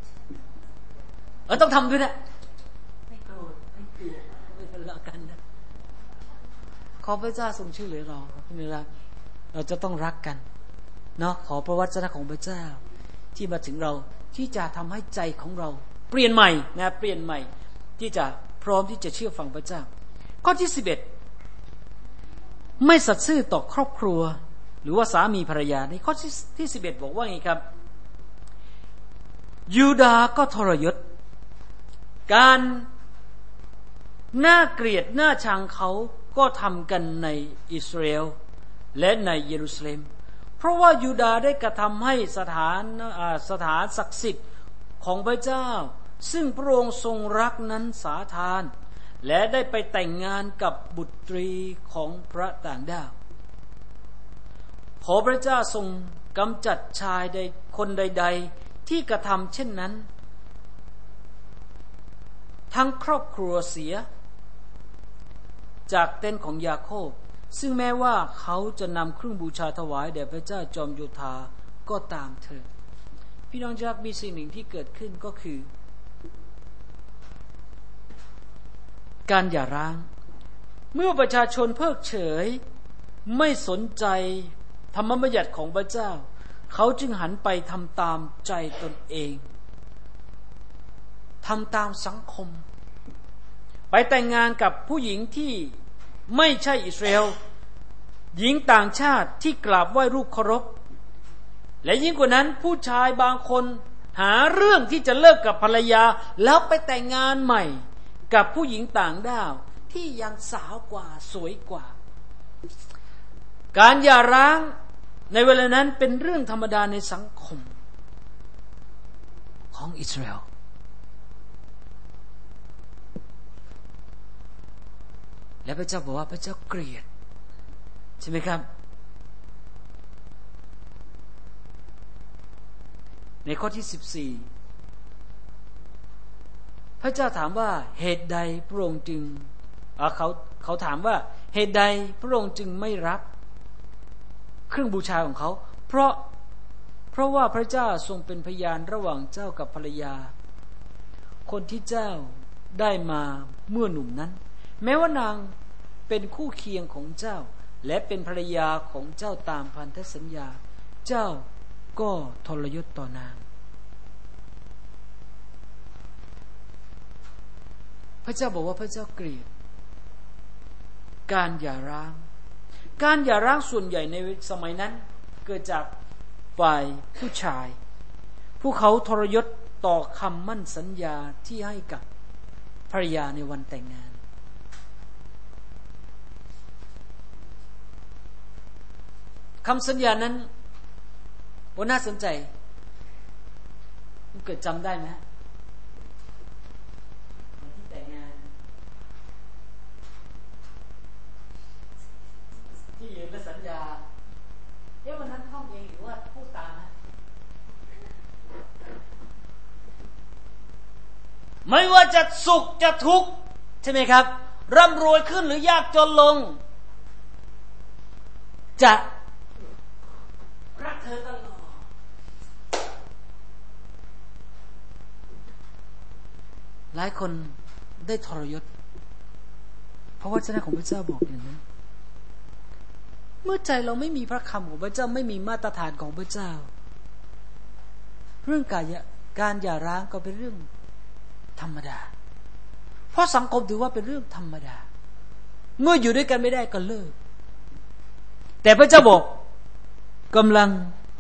ต้องทำด้วยนะไม่โกรธไม่เกลียดไม่ทะเลาะกันนะขอพระเจ้าทรงช่วยเหลือเราพี่รักเราจะต้องรักกันเนาะขอพระวจนะของพระเจ้าที่มาถึงเราที่จะทำให้ใจของเราเปลี่ยนใหม่นะเปลี่ยนใหม่ที่จะพร้อมที่จะเชื่อฟังพระเจ้าข้อที่11ไม่สัตย์ซื่อต่อครอบครัวหรือว่าสามีภรรยาในข้อที่11บอกว่าไงครับยูดาห์ก็ทรยศการน่าเกลียดน่าชังเขาก็ทำกันในอิสราเอลและในเยรูซาเล็มเพราะว่ายูดาห์ได้กระทำให้สถานศักดิ์สิทธิ์ของพระเจ้าซึ่งพระองค์ทรงรักนั้นสาทานและได้ไปแต่งงานกับบุตรีของพระต่างดาวขอพระเจ้าทรงกำจัดชายใดคนใดๆที่กระทำเช่นนั้นทั้งครอบครัวเสียจากเต็นท์ของยาโคบซึ่งแม้ว่าเขาจะนำเครื่องบูชาถวายแด่พระเจ้าจอมโยธาก็ตามเถิดพี่น้องครับมีสิ่งหนึ่งที่เกิดขึ้นก็คือการหย่าร้างเมื่อประชาชนเพิกเฉยไม่สนใจธรรมบัญญัติของพระเจ้าเขาจึงหันไปทำตามใจตนเองทำตามสังคมไปแต่งงานกับผู้หญิงที่ไม่ใช่อิสราเอลหญิงต่างชาติที่กราบไหว้รูปเคารพและยิ่งกว่านั้นผู้ชายบางคนหาเรื่องที่จะเลิกกับภรรยาแล้วไปแต่งงานใหม่กับผู้หญิงต่างด้าวที่ยังสาวกว่าสวยกว่าการหย่าร้างในเวลานั้นเป็นเรื่องธรรมดาในสังคมของอิสราเอลและพระเจ้าบอกว่าพระเจ้าเกลียดใช่ไหมครับในข้อที่14พระเจ้าถามว่าเหตุใดพระองค์จึงเขาถามว่าเหตุใดพระองค์จึงไม่รับเครื่องบูชาของเขาเพราะว่าพระเจ้าทรงเป็นพยานระหว่างเจ้ากับภรรยาคนที่เจ้าได้มาเมื่อหนุ่มนั้นแม้ว่านางเป็นคู่เคียงของเจ้าและเป็นภรรยาของเจ้าตามพันธสัญญาเจ้าก็ทรยศต่อนางพระเจ้าบอกว่าพระเจ้าเกลียดการหย่าร้างส่วนใหญ่ในสมัยนั้นเกิดจากฝ่ายผู้ชายผู้เขาทรยศต่อคำมั่นสัญญาที่ให้กับภรรยาในวันแต่งงานคำสัญญานั้นโอ้น่าสนใจคุณเกิดจำได้ไหมที่แต่งงานที่ยืนและสัญญาวันนั้นท่องเองหรือว่าพูดตามนะไม่ว่าจะสุขจะทุกข์ใช่ไหมครับร่ำรวยขึ้นหรือยากจนลงจะรักเธอตลอดหลายคนได้ทรยศเพราะวจนะของพระเจ้าบอกอย่างนั้นเมื่อใจเราไม่มีพระคำของพระเจ้าไม่มีมาตรฐานของพระเจ้าเรื่องการหย่าร้างก็เป็นเรื่องธรรมดาเพราะสังคมถือว่าเป็นเรื่องธรรมดาเมื่ออยู่ด้วยกันไม่ได้ก็เลิกแต่พระเจ้าบอกกำลัง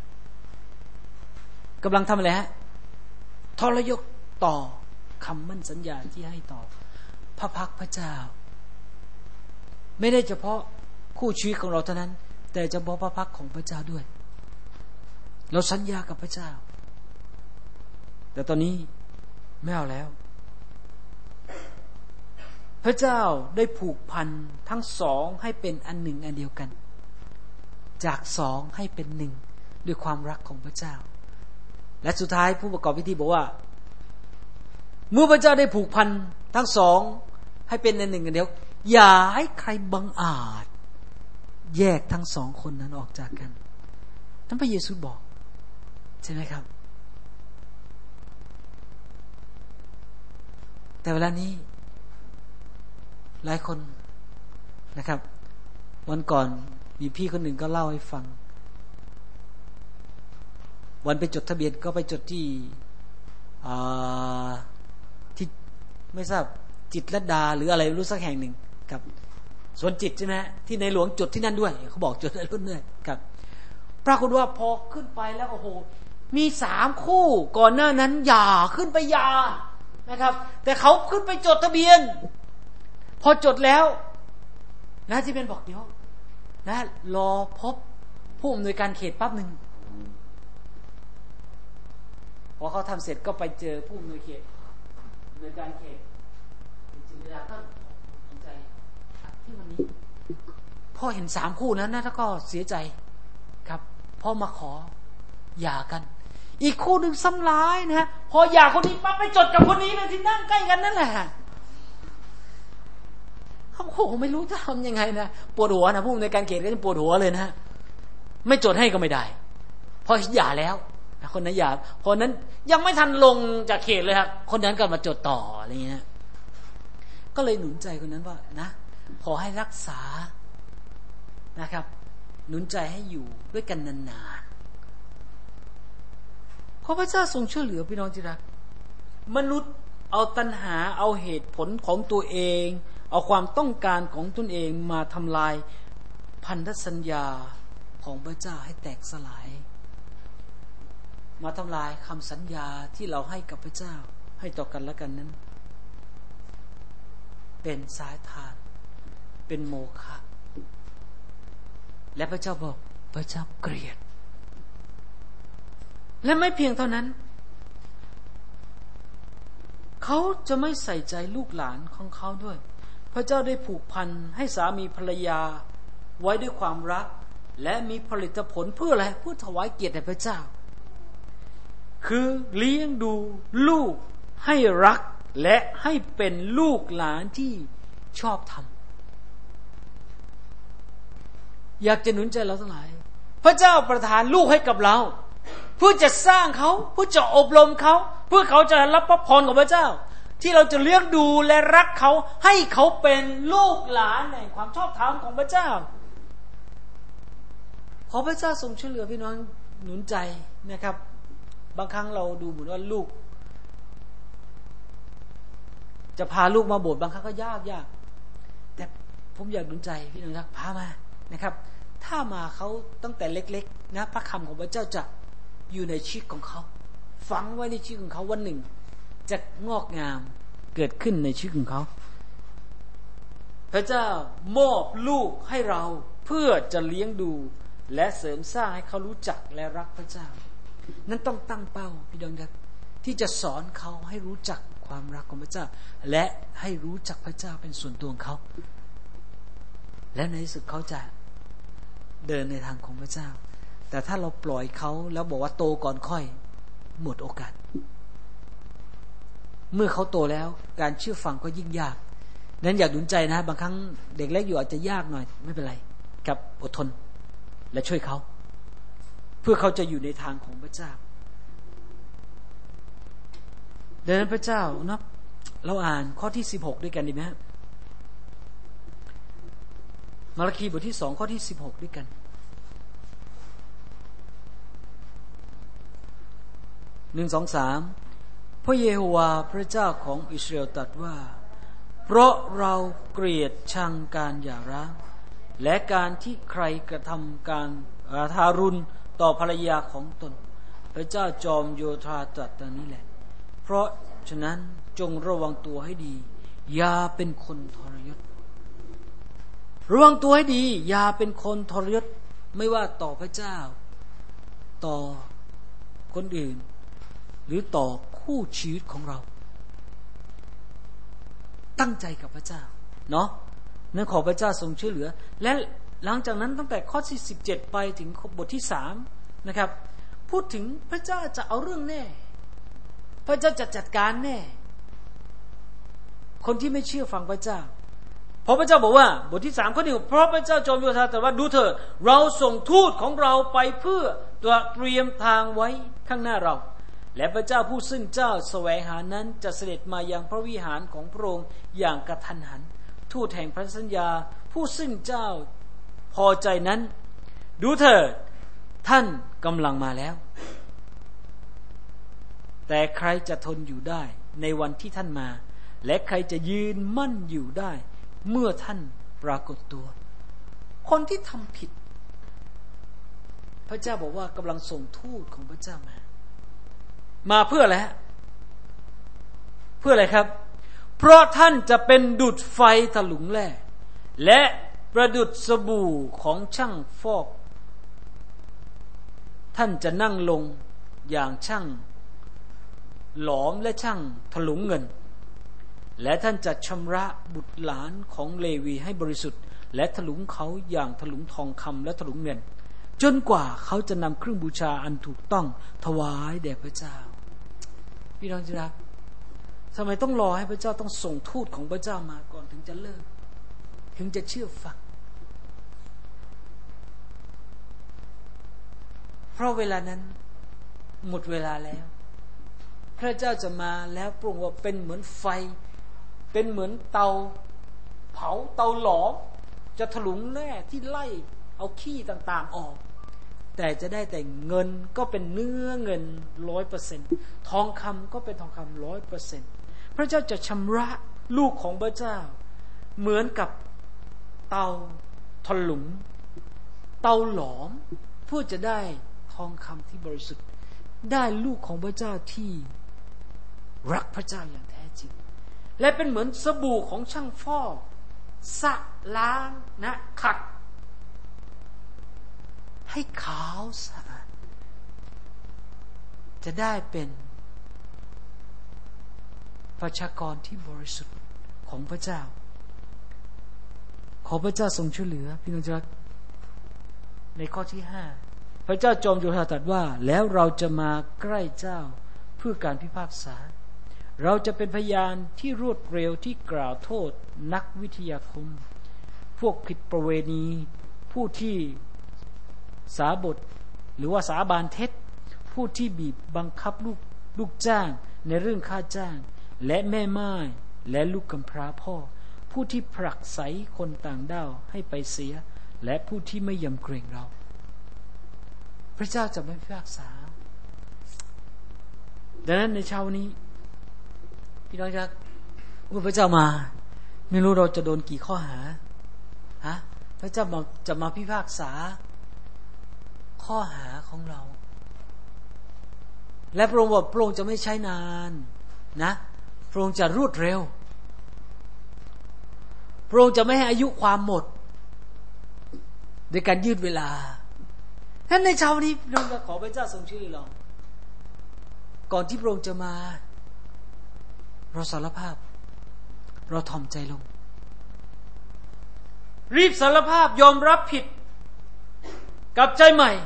ทำอะไรฮะทรยศต่อคำมั่นสัญญาที่ให้ต่อพระพักพระเจ้าไม่ได้เฉพาะคู่ชีวิตของเราเท่านั้นแต่เฉพาะพระพักของพระเจ้าด้วยเราสัญญากับพระเจ้าแต่ตอนนี้ไม่เอาแล้วพระเจ้าได้ผูกพันทั้งสองให้เป็นอันหนึ่งอันเดียวกันจากสองให้เป็นหนึ่งด้วยความรักของพระเจ้าและสุดท้ายผู้ประกอบพิธีบอกว่าเมื่อพระเจ้าได้ผูกพันทั้งสองให้เป็นอันหนึ่งอันเดียวอย่าให้ใครบังอาจแยกทั้งสองคนนั้นออกจากกันนั่นพระเยซูบอกใช่ไหมครับแต่เวลานี้หลายคนนะครับวันก่อนมีพี่คนหนึ่งก็เล่าให้ฟังวันไปจดทะเบียนก็ไปจดที่ไม่ทราบจิตรลดาหรืออะไรรู้สักแห่งหนึ่งครับสวนจิตใช่ไหมที่ในหลวงจดที่นั่นด้วยเขาบอกจดอะไรรุ่นด้วยครับปรากฏว่าพอขึ้นไปแล้วโอ้โหมี3 คู่ก่อนหน้านั้นหย่าขึ้นไปหย่านะครับแต่เขาขึ้นไปจดทะเบียนพอจดแล้วนะที่เป็นบอกเดี๋ยวนะรอพบผู้อำนวยการเขตปั๊บนึงพอเขาทำเสร็จก็ไปเจอผู้อำนวยการเขตจิตรดาก็สนใจที่วันนี้พ่อเห็น3 คู่นั้นนะแล้วก็เสียใจครับพ่อมาขอหย่ากันอีกคู่หนึ่งซ้ำร้ายนะฮะพอหย่าคนนี้ปั๊บไปจดกับคนนี้เลยที่นั่งใกล้กันนั่นแหละเขาโหไม่รู้จะทำยังไงนะปวดหัวนะผู้ในการเขตก็จะปวดหัวเลยนะฮะไม่จดให้ก็ไม่ได้เพราะหย่าแล้วคนนั้นหย่าคนนั้นยังไม่ทันลงจากเขตเลยครับคนนั้นก็มาจดต่ออะไรเงี้ยก็เลยหนุนใจคนนั้นว่านะขอให้รักษานะครับหนุนใจให้อยู่ด้วยกันนานๆเพราะพระเจ้าทรงช่วยเหลือพี่น้องที่รักมนุษย์เอาตัณหาเอาเหตุผลของตัวเองเอาความต้องการของตนเองมาทำลายพันธสัญญาของพระเจ้าให้แตกสลายมาทำลายคำสัญญาที่เราให้กับพระเจ้าให้ต่อกันและกันนั้นเป็นสายทานเป็นโมฆะและพระเจ้าบอกพระเจ้าเกลียดและไม่เพียงเท่านั้นเขาจะไม่ใส่ใจลูกหลานของเขาด้วยพระเจ้าได้ผูกพันให้สามีภรรยาไว้ด้วยความรักและมีผลิตผลเพื่ออะไรเพื่อถวายเกียรติแด่พระเจ้าคือเลี้ยงดูลูกให้รักและให้เป็นลูกหลานที่ชอบธรรมอยากจะหนุนใจเราทั้งหลายพระเจ้าประทานลูกให้กับเราเพื่อจะสร้างเขาเพื่อจะอบรมเขาเพื่อเขาจะรับพระพรของพระเจ้าที่เราจะเลี้ยงดูและรักเขาให้เขาเป็นลูกหลานในความชอบธรรมของพระเจ้าขอพระเจ้าทรงช่วยเหลือพี่น้องหนุนใจนะครับบางครั้งเราดูเหมือนว่าลูกจะพาลูกมาโบสถ์บางครั้งก็ยากแต่ผมอยากหนุนใจพี่น้องรักพามานะครับถ้ามาเขาตั้งแต่เล็กๆนะพระคำของพระเจ้าจะอยู่ในชีวิตของเขาฝังไว้ในชีวิตของเขาวันหนึ่งจะงอกงามเกิดขึ้นในชีวิตของเขาพระเจ้ามอบลูกให้เราเพื่อจะเลี้ยงดูและเสริมสร้างให้เขารู้จักและรักพระเจ้านั้นต้องตั้งเป้าพี่น้องครับที่จะสอนเขาให้รู้จักความรักของพระเจ้าและให้รู้จักพระเจ้าเป็นส่วนตัวของเขาและในที่สุดเขาจะเดินในทางของพระเจ้าแต่ถ้าเราปล่อยเขาแล้วบอกว่าโตก่อนค่อยหมดโอกาสเมื่อเขาโตแล้วการเชื่อฟังก็ยิ่งยากนั้นอยากหนุนใจนะบางครั้งเด็กเล็กอยู่อาจจะยากหน่อยไม่เป็นไรครับอดทนและช่วยเขาเพื่อเขาจะอยู่ในทางของพระเจ้าดังนั้นพระเจ้าเนาะเราอ่านข้อที่16ด้วยกันดีไหมครับมาระคีบทที่2ข้อที่16ด้วยกัน1 2 3พระเยโฮวาห์พระเจ้าของอิสราเอลตรัสว่าเพราะเราเกลียดชังการหย่าร้างและการที่ใครกระทำการทารุณต่อภรรยาของตนพระเจ้าจอมโยธาตรัสดังนี้แหละเพราะฉะนั้นจงระวังตัวให้ดีอย่าเป็นคนทรยศระวังตัวให้ดีอย่าเป็นคนทรยศไม่ว่าต่อพระเจ้าต่อคนอื่นหรือต่อคู่ชีวิตของเราตั้งใจกับพระเจ้าเนาะนั้นขอพระเจ้าทรงช่วยเหลือและหลังจากนั้นตั้งแต่ข้อที่17ไปถึงบทที่3นะครับพูดถึงพระเจ้าจะเอาเรื่องแน่พระเจ้าจะจัดการแน่คนที่ไม่เชื่อฟังพระเจ้าเพราะพระเจ้าบอกว่าบทที่3ข้อ1เพราะพระเจ้าจอมโยธาตรัสว่าดูเถิดเราส่งทูตของเราไปเพื่อเตรียมทางไว้ข้างหน้าเราและพระเจ้าผู้ซึ่งเจ้าแสวงหานั้นจะเสด็จมายังพระวิหารของพระองค์อย่างกระทันหันทูตแห่งพระสัญญาผู้ซึ่งเจ้าพอใจนั้นดูเถิดท่านกำลังมาแล้วแต่ใครจะทนอยู่ได้ในวันที่ท่านมาและใครจะยืนมั่นอยู่ได้เมื่อท่านปรากฏตัวคนที่ทำผิดพระเจ้าบอกว่ากำลังส่งทูตของพระเจ้ามาเพื่ออะไรเพื่ออะไรครับเพราะท่านจะเป็นดุจไฟถลุงแร่และประดุจสบู่ของช่างฟอกท่านจะนั่งลงอย่างช่างหลอมและช่างถลุงเงินและท่านจะชำระบุตรหลานของเลวีให้บริสุทธิ์และถลุงเขาอย่างถลุงทองคำและถลุงเงินจนกว่าเขาจะนำเครื่องบูชาอันถูกต้องถวายแด่พระเจ้าพี่น้องที่รักทำไมต้องรอให้พระเจ้าต้องส่งทูตของพระเจ้ามาก่อนถึงจะเลิกถึงจะเชื่อฟังเพราะเวลานั้นหมดเวลาแล้วพระเจ้าจะมาแล้วพระองค์ว่าเป็นเหมือนไฟเป็นเหมือนเตาเผาเตาหลอมจะถลุงแร่ที่ไล่เอาขี้ต่างๆออกแต่จะได้แต่เงินก็เป็นเนื้อเงิน 100% ทองคำก็เป็นทองคำ 100% พระเจ้าจะชำระลูกของพระเจ้าเหมือนกับเตาถลุงเตาหลอมเพื่อจะได้ทองคำที่บริสุทธิ์ได้ลูกของพระเจ้าที่รักพระเจ้าอย่างแท้จริงและเป็นเหมือนสบู่ของช่างฟอกสะล้างนะขัดให้ขาวสะอาดจะได้เป็นประชากรที่บริสุทธิ์ของพระเจ้าขอพระเจ้าทรงช่วยเหลือพี่น้องรักในข้อที่5พระเจ้าจอมโยธาตรัสว่าแล้วเราจะมาใกล้เจ้าเพื่อการพิพากษาเราจะเป็นพยานที่รวดเร็วที่กล่าวโทษนักวิทยาคมพวกผิดประเวณีผู้ที่สาบทหรือว่าสาบานเท็จผู้ที่บีบบังคับลูกจ้างในเรื่องค่าจ้างและแม่ม่ายและลูกกำพร้าพ่อผู้ที่ผลักไสคนต่างด้าวให้ไปเสียและผู้ที่ไม่ยำเกรงเราพระเจ้าจะไม่พิพากษาดังนั้นในเช้านี้พี่น้องครับเมื่อพระเจ้ามาไม่รู้เราจะโดนกี่ข้อหาพระเจ้าจะมาพิพากษาข้อหาของเราและพระองค์บอกพระองค์จะไม่ใช้นานนะพระองค์จะรวดเร็วพระองค์จะไม่ให้อายุความหมดโดยการยืดเวลาท่านในเช้านี้เราขอพระเจ้าทรงช่วยเราก่อนที่พระองค์จะมาเราสารภาพเราถ่อมใจลงรีบสารภาพยอมรับผิดกลับใจใหม่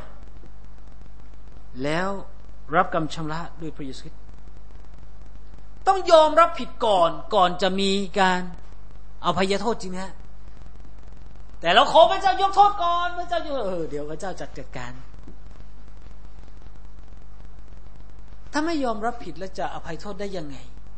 แล้วรับกรรมชำระด้วยพระเยซูคริสต์ต้องยอมรับผิดก่อนจะมีการอภัยโทษจริงไหมฮะแต่เราขอพระเจ้ายกโทษก่อนพระเจ้าเดี๋ยวพระเจ้าจัดการถ้าไม่ยอมรับผิดแล้วจะอภัยโทษได้ยังไง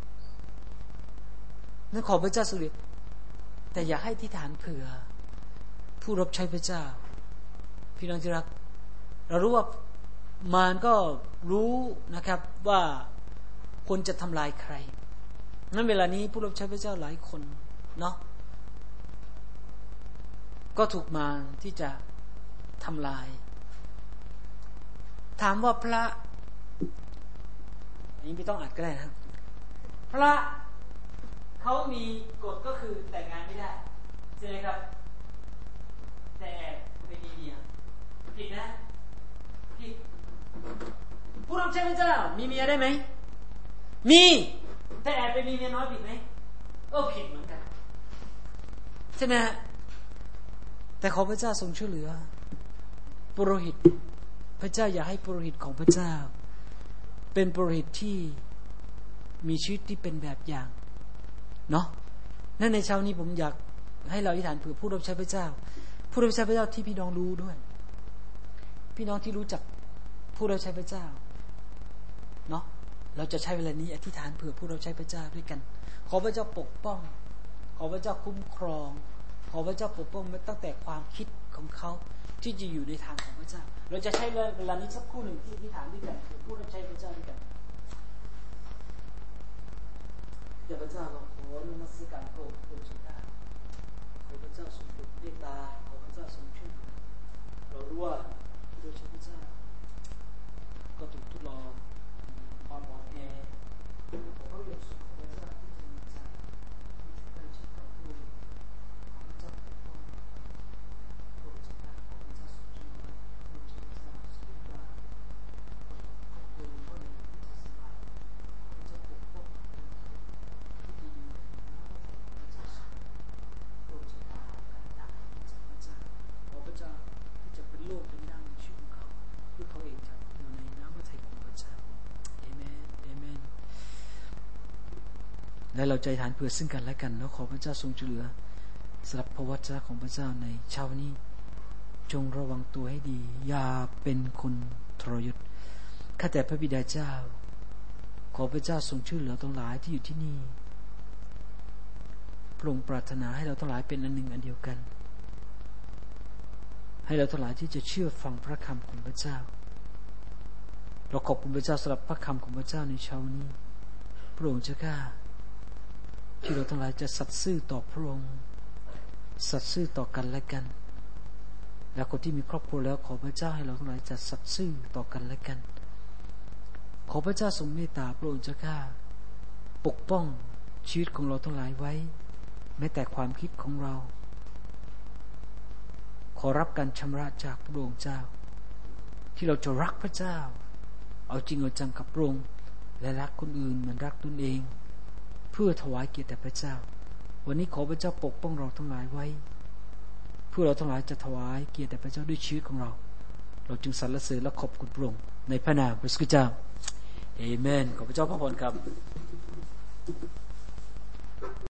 นั่นขอพระเจ้าสุริแต่อย่าให้ที่ฐานเผื่อผู้รับใช้พระเจ้าพี่น้องที่รักเรารู้ว่ามารก็รู้นะครับว่าคนจะทำลายใครนั้นเวลานี้ผู้รับใช้พระเจ้าหลายคนเนาะก็ถูกมารที่จะทำลายถามว่าพระอันนี้ไม่ต้องอัดก็ได้นะพระเขามีกฎก็คือแต่งงานไม่ได้ใช่ไหมครับแต่แอบไปมีเมียผิดนะผิดผู้รับใช้พระเจ้ามีเมียได้ไหมมีแต่แอบไปมีเมียน้อยผิดไหมก็ผิดเหมือนกันใช่ไหมฮะแต่ขอพระเจ้าทรงช่วยเหลือปุโรหิตพระเจ้าอยากให้ปุโรหิตของพระเจ้าเป็นปุโรหิตที่มีชีวิตที่เป็นแบบอย่างเนาะนั่นในเช้านี้ผมอยากให้เราอธิษฐานเผื่อผู้รับใช้พระเจ้าผู้รับใช้พระเจ้าที่พี่น้องรู้ด้วยพี่น้องที่รู้จักผู้รับใช้พระเจ้าเนาะเราจะใช้เวลานี้อธิษฐานเผื่อผู้รับใช้พระเจ้าด้วยกันขอพระเจ้าปกป้องขอพระเจ้าคุ้มครองขอพระเจ้าปกป้องตั้งแต่ความคิดของเขาที่จะอยู่ในทางของพระเจ้าเราจะใช้เวลานี้สักครู่หนึ่งที่อธิษฐานด้วยกันเผื่อผู้รับใช้พระเจ้าด้วยกันเดี๋ยวพระเจ้าเราขอนมัสการพระองค์เป็นสุดท้ายขอพระเจ้าทรงโปรดเมตตาขอพระเจ้าทรงช่วยเรารู้ว่าผู้รับใช้พระเจ้าก็ถูกทดลองความอ่อนแอขอพระเยซูขอพระเจ้าที่จะมีใจที่จะใกล้ชิดกับผู้ขอพระเจ้าปกป้องโปรดจัดการขอพระเจ้าทรงช่วยโปรดพระเจ้าทรงว่าขอบคุณว่าในที่จะสบายขอพระเจ้าปกป้องที่ดีขอพระเจ้าโปรดจัดการการด่าจากพระเจ้าขอพระเจ้าที่จะเป็นโลกเป็นดังในชีวิตของเขาเพื่อเขาเองจะอยู่ในน้ำพระทัยของพระเจ้าเอเมนเอเมนและเราใจฐานเพื่อซึ่งกันและกันแล้วขอพระเจ้าทรงช่วยเหลือสำหรับพระวจนะของพระเจ้าในเช้านี้จงระวังตัวให้ดีอย่าเป็นคนทรยศข้าแต่พระบิดาเจ้าขอพระเจ้าทรงช่วยเหลือทั้งหลายที่อยู่ที่นี่พระองค์ปรารถนาให้เราทั้งหลายเป็นอันหนึ่งอันเดียวกันให้เราทั้งหลายที่จะเชื่อฟังพระคำของพระเจ้าเราขอบคุณพระเจ้าสำหรับพระคำของพระเจ้าในเช้านี้พระองค์เจ้าข้าที่เราทั้งหลายจะสัตย์ซื่อต่อพระองค์สัตย์ซื่อต่อกันและกันและคนที่มีครอบครัวแล้วขอพระเจ้าให้เราทั้งหลายจะสัตย์ซื่อต่อกันและกันขอพระเจ้าทรงเมตตาพระองค์เจ้าข้าปกป้องชีวิตของเราทั้งหลายไว้แม้แต่ความคิดของเราขอรับการชำระจากพระองค์เจ้าที่เราจะรักพระเจ้าเอาจริงเอาจังกับพระองค์และรักคนอื่นเหมือนรักตนเองเพื่อถวายเกียรติแด่พระเจ้าวันนี้ขอพระเจ้าปกป้องเราทั้งหลายไว้เพื่อเราทั้งหลายจะถวายเกียรติแด่พระเจ้าด้วยชีวิตของเราเราจึงสรรเสริญและขอบคุณพระองค์ในพระนามพระสุดเจ้าเอเมนขอพระเจ้าพระพรครับ